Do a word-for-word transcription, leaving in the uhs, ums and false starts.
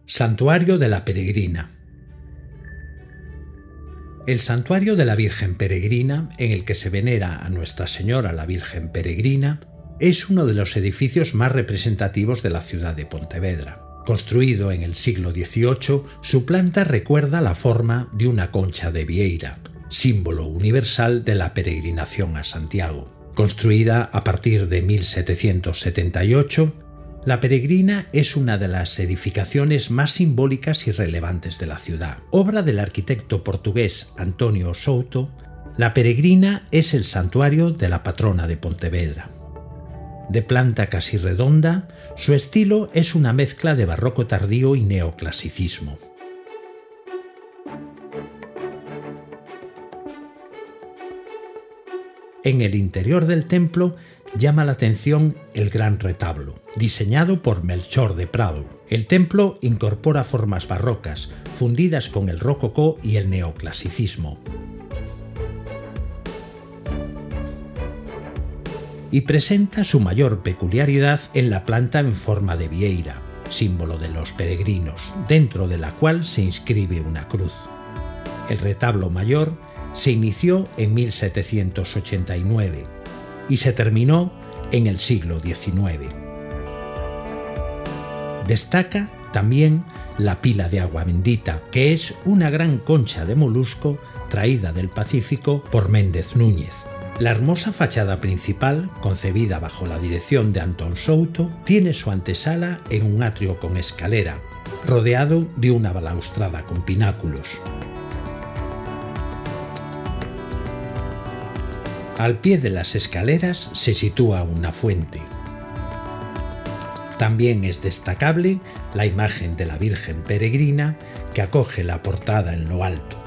Santuario de la Peregrina. El Santuario de la Virgen Peregrina, en el que se venera a Nuestra Señora la Virgen Peregrina, es uno de los edificios más representativos de la ciudad de Pontevedra. Construido en el siglo dieciocho, su planta recuerda la forma de una concha de vieira, símbolo universal de la peregrinación a Santiago. Construida a partir de mil setecientos setenta y ocho, la Peregrina es una de las edificaciones más simbólicas y relevantes de la ciudad. Obra del arquitecto portugués Antonio Souto, la Peregrina es el santuario de la patrona de Pontevedra. De planta casi redonda, su estilo es una mezcla de barroco tardío y neoclasicismo. En el interior del templo llama la atención el gran retablo, diseñado por Melchor de Prado. El templo incorpora formas barrocas, fundidas con el rococó y el neoclasicismo. Y presenta su mayor peculiaridad en la planta en forma de vieira, símbolo de los peregrinos, dentro de la cual se inscribe una cruz. El retablo mayor se inició en mil setecientos ochenta y nueve y se terminó en el siglo diecinueve. Destaca también la pila de agua bendita, que es una gran concha de molusco traída del Pacífico por Méndez Núñez. La hermosa fachada principal, concebida bajo la dirección de Antón Souto, tiene su antesala en un atrio con escalera, rodeado de una balaustrada con pináculos. Al pie de las escaleras se sitúa una fuente. También es destacable la imagen de la Virgen Peregrina que acoge la portada en lo alto.